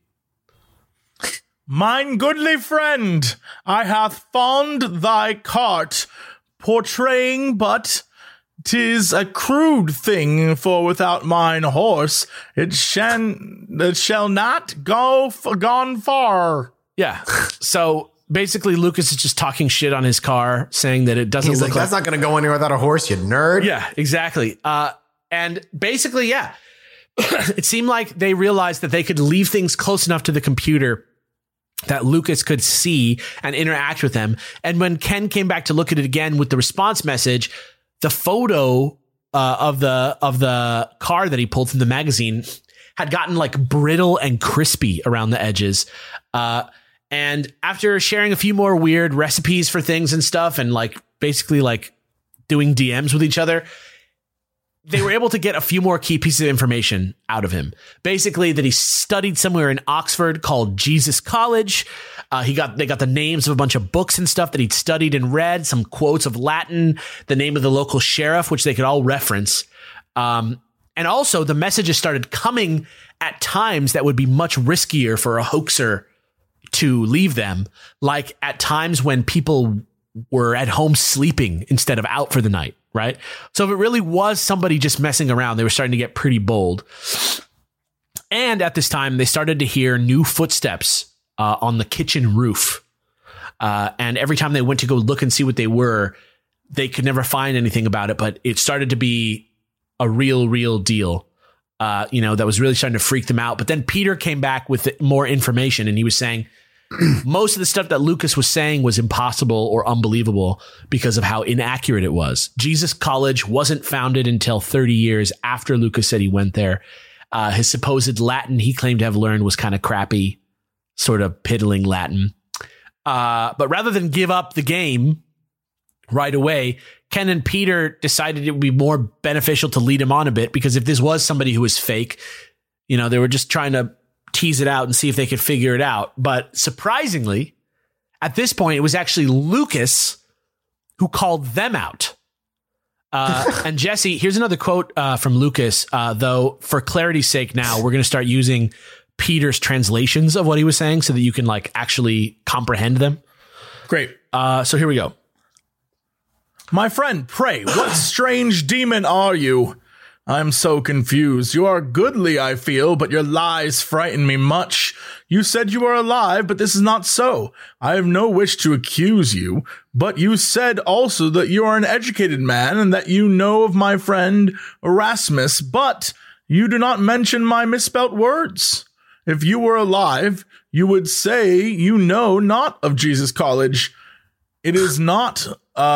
F: Mine goodly friend, I hath found thy cart portraying, but 'tis a crude thing, for without mine horse it shall not gone far.
E: Yeah. So basically, Lucas is just talking shit on his car, saying that it doesn't
C: He's
E: look
C: like, that's not going to go anywhere without a horse, you nerd.
E: Yeah, exactly. And basically, yeah, it seemed like they realized that they could leave things close enough to the computer that Lucas could see and interact with them. And when Ken came back to look at it again with the response message, the photo of the car that he pulled from the magazine had gotten like brittle and crispy around the edges. And after sharing a few more weird recipes for things and stuff and like basically like doing DMs with each other, they were able to get a few more key pieces of information out of him. Basically that he studied somewhere in Oxford called Jesus College. They got the names of a bunch of books and stuff that he'd studied and read, some quotes of Latin, the name of the local sheriff, which they could all reference. And also the messages started coming at times that would be much riskier for a hoaxer to leave them, like at times when people were at home sleeping instead of out for the night, right? So if it really was somebody just messing around, they were starting to get pretty bold. And at this time, they started to hear new footsteps on the kitchen roof. And every time they went to go look and see what they were, they could never find anything about it, but it started to be a real deal. That was really starting to freak them out. But then Peter came back with more information and he was saying, most of the stuff that Lucas was saying was impossible or unbelievable because of how inaccurate it was. Jesus College wasn't founded until 30 years after Lucas said he went there. His supposed Latin he claimed to have learned was kind of crappy, sort of piddling Latin. But rather than give up the game right away, Ken and Peter decided it would be more beneficial to lead him on a bit, because if this was somebody who was fake, you know, they were just trying to tease it out and see if they could figure it out. But surprisingly, at this point, it was actually Lucas who called them out. And Jesse, here's another quote from Lucas, though for clarity's sake now, we're going to start using Peter's translations of what he was saying so that you can like actually comprehend them.
F: Great.
E: So here we go.
F: My friend, pray, what strange demon are you? I'm so confused. You are goodly, I feel, but your lies frighten me much. You said you are alive, but this is not so. I have no wish to accuse you, but you said also that you are an educated man and that you know of my friend Erasmus, but you do not mention my misspelt words. If you were alive, you would say you know not of Jesus College. It is not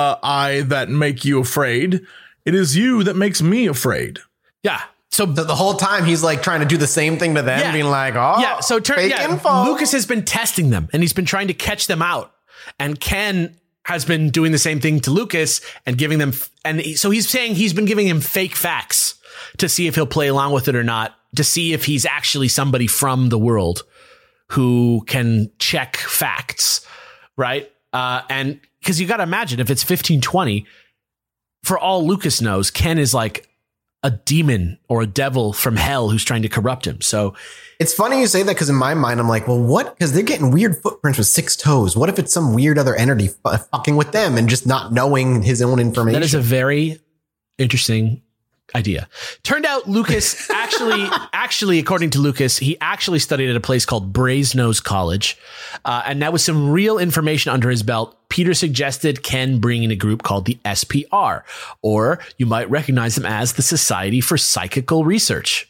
F: I that make you afraid. It is you that makes me afraid.
E: Yeah. So
C: the whole time he's like trying to do the same thing to them, being like, oh,
E: yeah. So
C: fake info.
E: Lucas has been testing them and he's been trying to catch them out. And Ken has been doing the same thing to Lucas and giving them. And so he's saying he's been giving him fake facts to see if he'll play along with it or not, to see if he's actually somebody from the world who can check facts. Right. And because you got to imagine if it's 1520, for all Lucas knows, Ken is like a demon or a devil from hell who's trying to corrupt him. So
C: it's funny you say that, because in my mind, I'm like, well, what? Because they're getting weird footprints with 6 toes. What if it's some weird other entity fucking with them and just not knowing his own information?
E: That is a very interesting idea. Turned out Lucas actually, according to Lucas, he actually studied at a place called Brasenose College. And now with some real information under his belt, Peter suggested Ken bring in a group called the SPR, or you might recognize them as the Society for Psychical Research.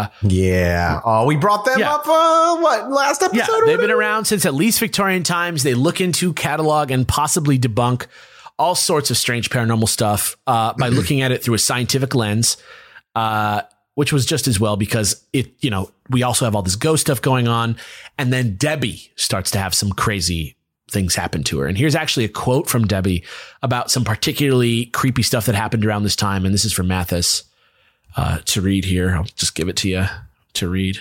C: Yeah. Oh, we brought them up, last episode?
E: Yeah, they've been around since at least Victorian times. They look into, catalog, and possibly debunk all sorts of strange paranormal stuff by looking at it through a scientific lens, which was just as well because we also have all this ghost stuff going on. And then Debbie starts to have some crazy things happen to her. And here's actually a quote from Debbie about some particularly creepy stuff that happened around this time. And this is from Mathis to read here. I'll just give it to you to read.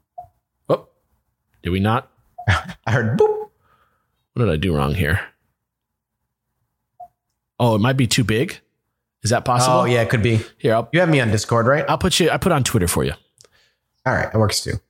E: Oh, did we not?
C: I heard boop.
E: What did I do wrong here? Oh, it might be too big. Is that possible?
C: Oh, yeah, it could be.
E: Here,
C: you have me on Discord, right?
E: I put on Twitter for you.
C: All right, that works too.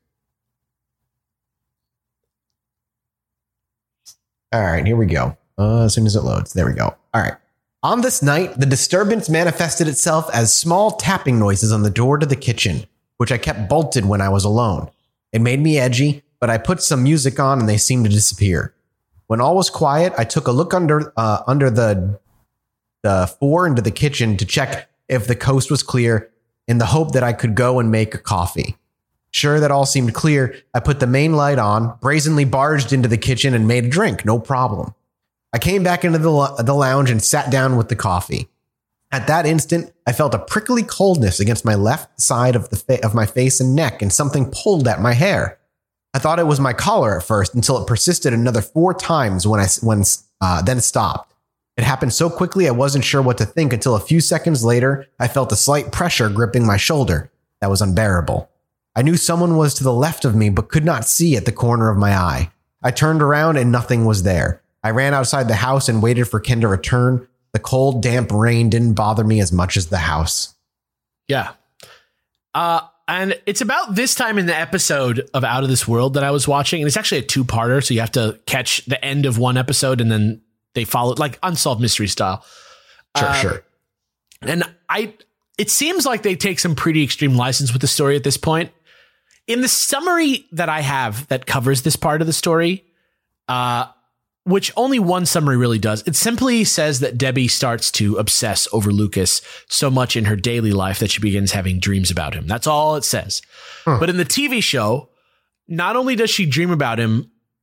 C: All right, here we go. As soon as it loads, there we go. All right. On this night, the disturbance manifested itself as small tapping noises on the door to the kitchen, which I kept bolted when I was alone. It made me edgy, but I put some music on and they seemed to disappear. When all was quiet, I took a look under the floor into the kitchen to check if the coast was clear, in the hope that I could go and make a coffee. Sure that all seemed clear, I put the main light on, brazenly barged into the kitchen and made a drink, no problem. I came back into the lounge and sat down with the coffee. At that instant, I felt a prickly coldness against my left side of my face and neck, and something pulled at my hair. I thought it was my collar at first, until it persisted another 4 times then stopped. It happened so quickly I wasn't sure what to think until a few seconds later, I felt a slight pressure gripping my shoulder. That was unbearable. I knew someone was to the left of me but could not see at the corner of my eye. I turned around and nothing was there. I ran outside the house and waited for Ken to return. The cold, damp rain didn't bother me as much as the house.
E: Yeah. And it's about this time in the episode of Out of This World that I was watching. And it's actually a 2-parter, so you have to catch the end of one episode and then they follow, like Unsolved Mystery style.
C: Sure.
E: And it seems like they take some pretty extreme license with the story at this point. In the summary that I have that covers this part of the story, which only one summary really does, it simply says that Debbie starts to obsess over Lucas so much in her daily life that she begins having dreams about him. That's all it says. But in the TV show, not only does she dream about him,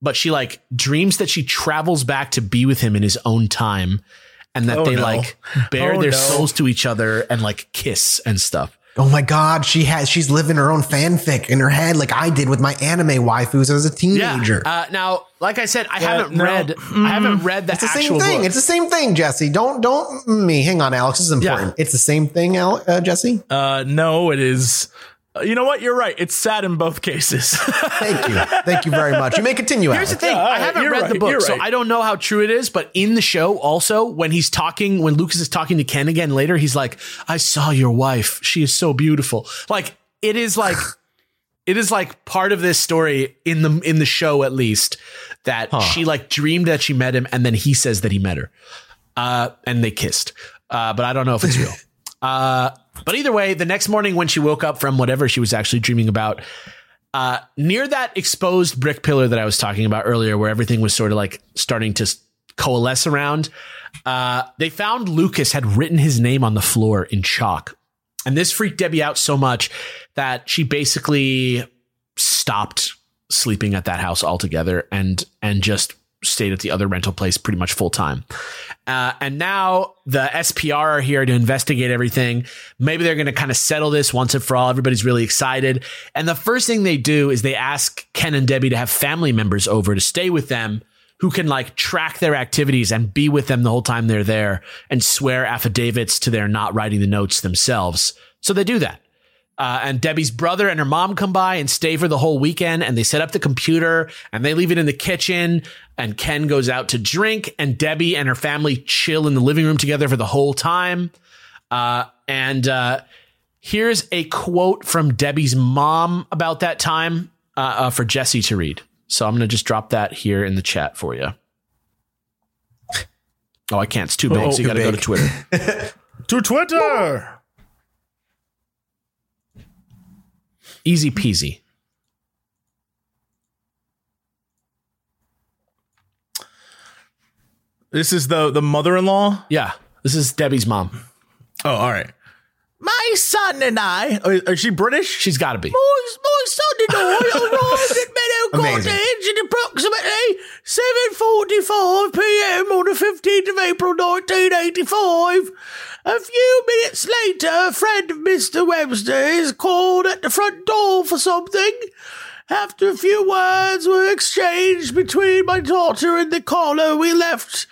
E: but she like dreams that she travels back to be with him in his own time, and that they like bare their souls to each other and like kiss and stuff.
C: Oh my God, she's living her own fanfic in her head like I did with my anime waifus as a teenager.
E: Yeah. Now, like I said, I haven't read the
C: It's the
E: actual
C: same thing.
E: book.
C: It's the same thing, Jesse. Don't me. Hang on, Alex. This is important.
E: Yeah.
C: It's the same thing, Jesse.
F: No, it is. You know what? You're right. It's sad in both cases.
C: Thank you. Thank you very much. You may continue,
E: Here's
C: Alex.
E: the thing. I haven't read the book, so
F: right.
E: I don't know how true it is. But in the show, also, when Lucas is talking to Ken again later, he's like, I saw your wife. She is so beautiful. Like, it is like part of this story in the show, at least, that she like dreamed that she met him, and then he says that he met her. And they kissed. But I don't know if it's real. But either way, the next morning when she woke up from whatever she was actually dreaming about, near that exposed brick pillar that I was talking about earlier, where everything was sort of like starting to coalesce around, they found Lucas had written his name on the floor in chalk. And this freaked Debbie out so much that she basically stopped sleeping at that house altogether and just stayed at the other rental place pretty much full time. And now the SPR are here to investigate everything. Maybe they're going to kind of settle this once and for all. Everybody's really excited. And the first thing they do is they ask Ken and Debbie to have family members over to stay with them who can like track their activities and be with them the whole time they're there and swear affidavits to their not writing the notes themselves. So they do that. And Debbie's brother and her mom come by and stay for the whole weekend, and they set up the computer and they leave it in the kitchen, and Ken goes out to drink, and Debbie and her family chill in the living room together for the whole time. And here's a quote from Debbie's mom about that time for Jesse to read. So I'm going to just drop that here in the chat for you. Oh, I can't. It's too big. So you got to go to Twitter.
F: To Twitter.
E: Easy peasy.
F: This is the mother-in-law?
E: Yeah. This is Debbie's mom.
F: Oh, all right. My son and I... Is she British?
E: She's got to be.
F: My son and I arrived at Meadow
C: Amazing.
F: Cottage at approximately 7:45 p.m. on the 15th of April 1985. A few minutes later, a friend of Mr. Webster's called at the front door for something. After a few words were exchanged between my daughter and the caller, he left,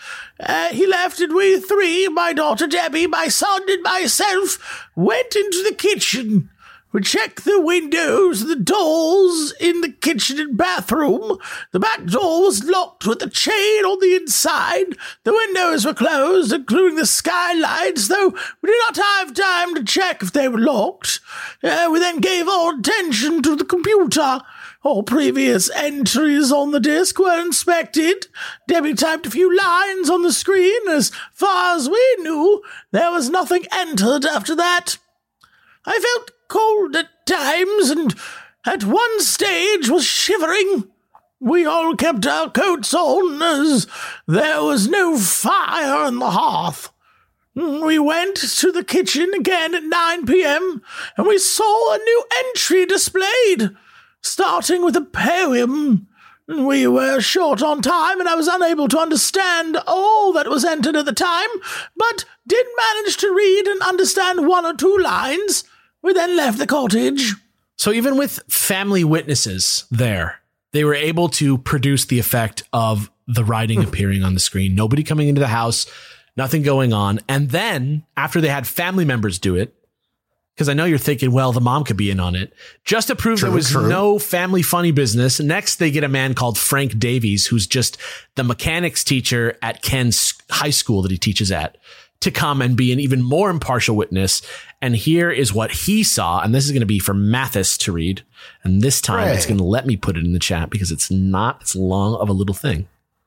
F: and we three, my daughter Debbie, my son, and myself, went into the kitchen. We checked the windows and the doors in the kitchen and bathroom. The back door was locked with a chain on the inside. The windows were closed, including the skylights, though we did not have time to check if they were locked. We then gave our attention to the computer. All previous entries on the disk were inspected. Debbie typed a few lines on the screen. As far as we knew, there was nothing entered after that. I felt cold at times, and at one stage was shivering. We all kept our coats on, as there was no fire in the hearth. We went to the kitchen again at 9 p.m., and we saw a new entry displayed, starting with a poem. We were short on time, and I was unable to understand all that was entered at the time, but did manage to read and understand one or two lines. We then left the cottage.
E: So even with family witnesses there, they were able to produce the effect of the writing appearing on the screen. Nobody coming into the house, nothing going on. And then after they had family members do it, because I know you're thinking, well, the mom could be in on it. Just to prove there was no family funny business. Next, they get a man called Frank Davies, who's just the mechanics teacher at Ken's high school that he teaches at, to come and be an even more impartial witness. And here is what he saw. And this is going to be for Mathis to read. And this time it's going to let me put it in the chat because it's not as long of a little thing.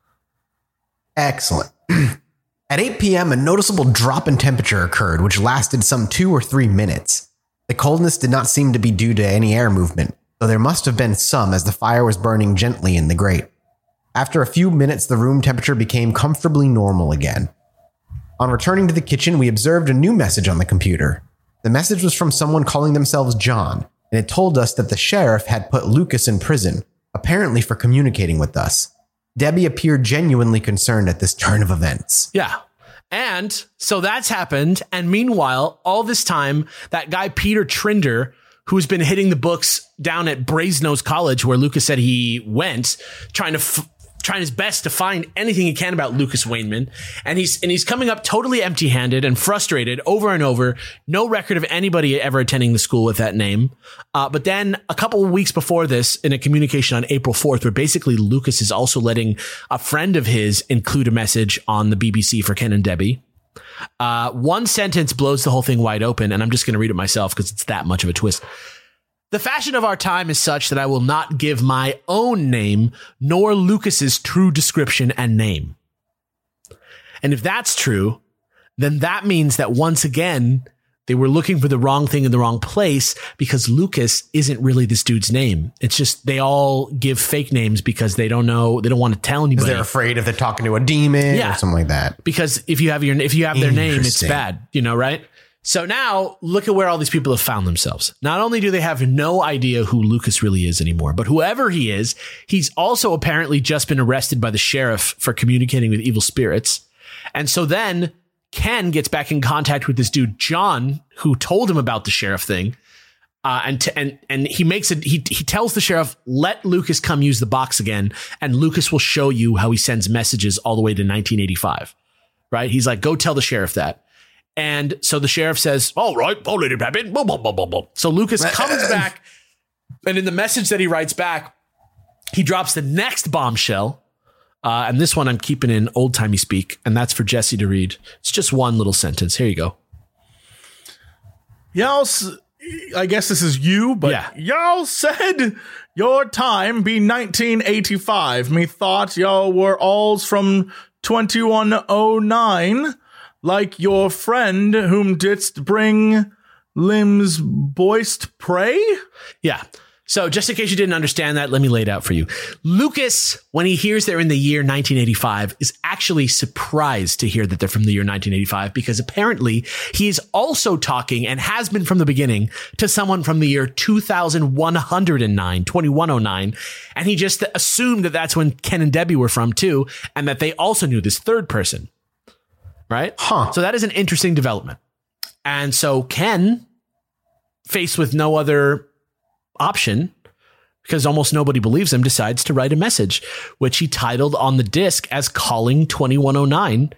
C: Excellent. At 8 p.m., a noticeable drop in temperature occurred, which lasted some 2 or 3 minutes. The coldness did not seem to be due to any air movement, though there must have been some as the fire was burning gently in the grate. After a few minutes, the room temperature became comfortably normal again. On returning to the kitchen, we observed a new message on the computer. The message was from someone calling themselves John, and it told us that the sheriff had put Lucas in prison, apparently for communicating with us. Debbie appeared genuinely concerned at this turn of events.
E: Yeah. And so that's happened. And meanwhile, all this time, that guy, Peter Trinder, who's been hitting the books down at Brasenose College, where Lucas said he went, trying his best to find anything he can about Lucas Wainman. And he's coming up totally empty-handed and frustrated over and over. No record of anybody ever attending the school with that name. But then a couple of weeks before this, in a communication on April 4th, where basically Lucas is also letting a friend of his include a message on the BBC for Ken and Debbie. One sentence blows the whole thing wide open, and I'm just going to read it myself because it's that much of a twist. The fashion of our time is such that I will not give my own name nor Lucas's true description and name. And if that's true, then that means that once again, they were looking for the wrong thing in the wrong place, because Lucas isn't really this dude's name. It's just they all give fake names because they don't know, they don't want to tell anybody.
C: They're afraid if they're talking to a demon or something like that.
E: Because if you have their name, it's bad, right? So now look at where all these people have found themselves. Not only do they have no idea who Lucas really is anymore, but whoever he is, he's also apparently just been arrested by the sheriff for communicating with evil spirits. And so then Ken gets back in contact with this dude, John, who told him about the sheriff thing. And he tells the sheriff, let Lucas come use the box again. And Lucas will show you how he sends messages all the way to 1985. Right. He's like, go tell the sheriff that. And so the sheriff says, all right, let it happen. So Lucas comes back, and in the message that he writes back, he drops the next bombshell. And this one I'm keeping in old timey speak, and that's for Jesse to read. It's just one little sentence. Here you go.
F: Y'all, I guess this is you, but y'all said your time be 1985. Me thought y'all were alls from 2109. Like your friend whom didst bring limbs boist pray?
E: Yeah. So just in case you didn't understand that, let me lay it out for you. Lucas, when he hears they're in the year 1985, is actually surprised to hear that they're from the year 1985, because apparently he is also talking, and has been from the beginning, to someone from the year 2109. And he just assumed that that's when Ken and Debbie were from too, and that they also knew this third person. Right? So that is an interesting development. And so Ken, faced with no other option, because almost nobody believes him, decides to write a message, which he titled on the disc as Calling 2109.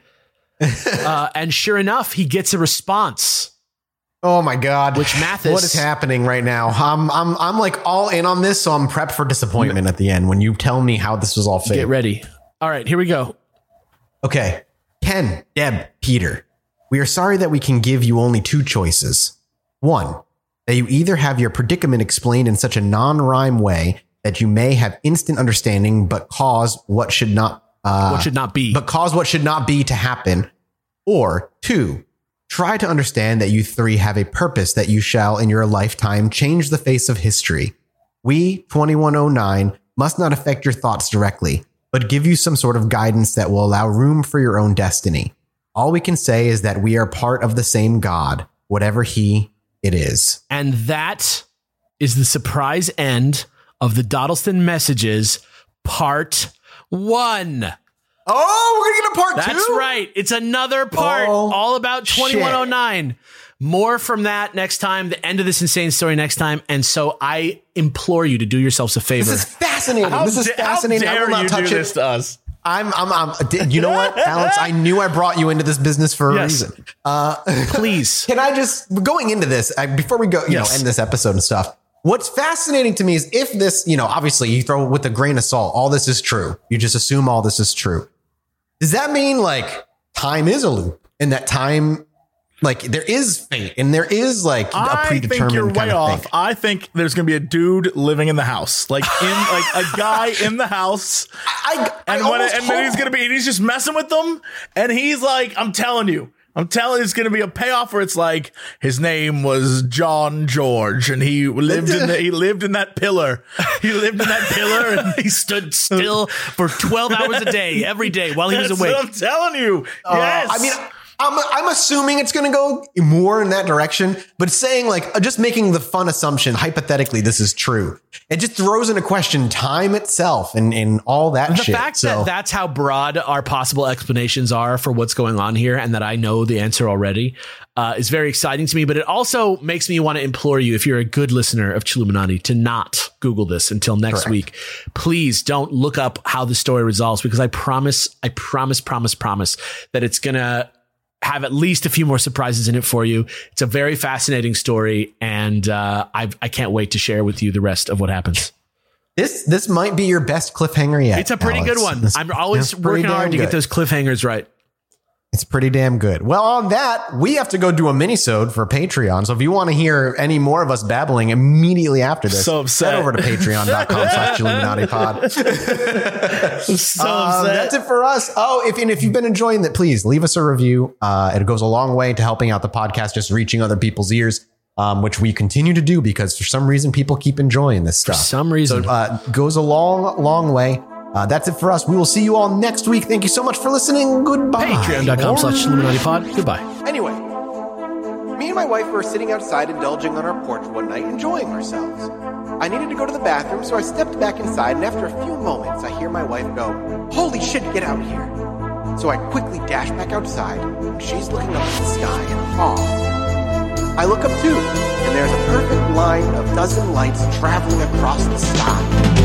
E: And sure enough, he gets a response.
C: Oh my God.
E: Which Mathis...
C: What is happening right now? I'm like all in on this, so I'm prepped for disappointment at the end when you tell me how this was all fake.
E: Get ready. All right, here we go.
C: Okay. Ken, Deb, Peter, we are sorry that we can give you only two choices. One, that you either have your predicament explained in such a non-rhyme way that you may have instant understanding, but cause what should not be to happen. Or two, try to understand that you three have a purpose that you shall in your lifetime change the face of history. We, 2109, must not affect your thoughts directly, but give you some sort of guidance that will allow room for your own destiny. All we can say is that we are part of the same God, whatever it is.
E: And that is the surprise end of the Dawdleston Messages Part 1.
C: Oh, we're going to get a part 2?
E: That's right. It's another part all about 2109. Shit. More from that next time, the end of this insane story next time. And so I implore you to do yourselves a favor.
C: This is fascinating. I will not touch
F: this to us.
C: You know what, Alex? I knew I brought you into this business for a reason.
E: Please.
C: Can I just, going into this, before we go, end this episode and stuff, what's fascinating to me is if this, obviously you throw with a grain of salt, all this is true. You just assume all this is true. Does that mean like time is a loop and that time, like there is fate and there is like a predetermined
F: I think you're way
C: kind of
F: off.
C: thing?
F: I think there's going to be a dude living in the house, like a guy in the house. He's just messing with them. And he's like, I'm telling you, it's going to be a payoff where it's like his name was John George and he lived in that pillar. He lived in that pillar and
E: he stood still for 12 hours a day, every day while he was awake.
F: That's what I'm telling you. Yes.
C: I'm assuming it's going to go more in that direction, but saying like just making the fun assumption, hypothetically, this is true. It just throws into question time itself and all that shit.
E: The fact that that's how broad our possible explanations are for what's going on here and that I know the answer already is very exciting to me. But it also makes me want to implore you, if you're a good listener of Chilluminati, to not Google this until next week. Please don't look up how the story resolves, because I promise that it's going to have at least a few more surprises in it for you. It's a very fascinating story, and I can't wait to share with you the rest of what happens.
C: This might be your best cliffhanger yet.
E: It's a pretty good one. I'm always working hard to get those cliffhangers right.
C: It's pretty damn good. Well, on that, we have to go do a mini-sode for Patreon. So if you want to hear any more of us babbling immediately after this, head over to patreon.com/ChilluminatiPod.
E: So upset.
C: That's it for us. Oh, if you've been enjoying it, please leave us a review. It goes a long way to helping out the podcast, just reaching other people's ears, which we continue to do because for some reason people keep enjoying this stuff.
E: For some reason.
C: So goes a long way. That's it for us. We will see you all next week. Thank you so much for listening. Goodbye.
E: Patreon.com/ChilluminatiPod. Goodbye.
C: Anyway, me and my wife were sitting outside indulging on our porch one night, enjoying ourselves. I needed to go to the bathroom, so I stepped back inside, and after a few moments, I hear my wife go, "Holy shit, get out here." So I quickly dash back outside, and she's looking up at the sky in awe. I look up too, and there's a perfect line of dozen lights traveling across the sky.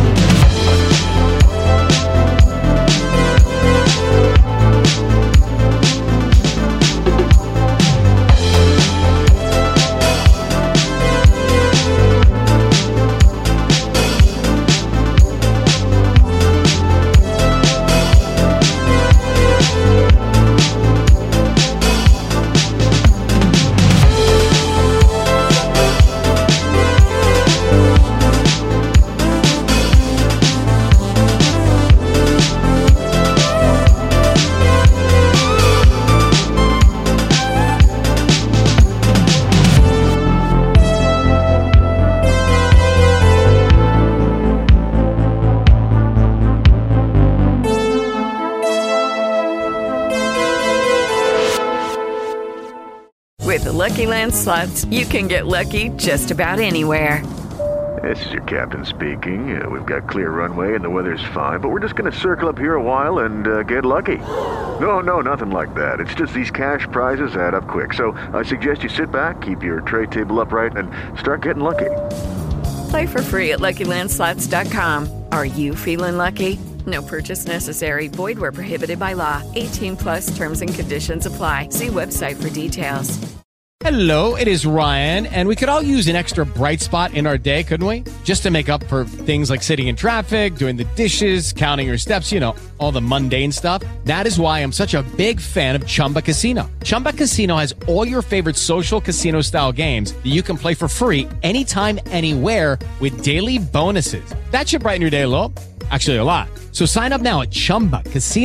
A: With the Lucky Land Slots, you can get lucky just about anywhere.
B: This is your captain speaking. We've got clear runway and the weather's fine, but we're just going to circle up here a while and get lucky. No, nothing like that. It's just these cash prizes add up quick. So I suggest you sit back, keep your tray table upright, and start getting lucky.
A: Play for free at LuckyLandSlots.com. Are you feeling lucky? No purchase necessary. Void where prohibited by law. 18+ terms and conditions apply. See website for details.
G: Hello, it is Ryan, and we could all use an extra bright spot in our day, couldn't we? Just to make up for things like sitting in traffic, doing the dishes, counting your steps, all the mundane stuff. That is why I'm such a big fan of Chumba Casino. Chumba Casino has all your favorite social casino-style games that you can play for free anytime, anywhere with daily bonuses. That should brighten your day a little. Actually, a lot. So sign up now at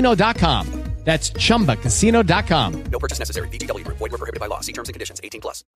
G: ChumbaCasino.com. That's ChumbaCasino.com.
H: No purchase necessary. VGW Group. Void where prohibited by law. See terms and conditions. 18+.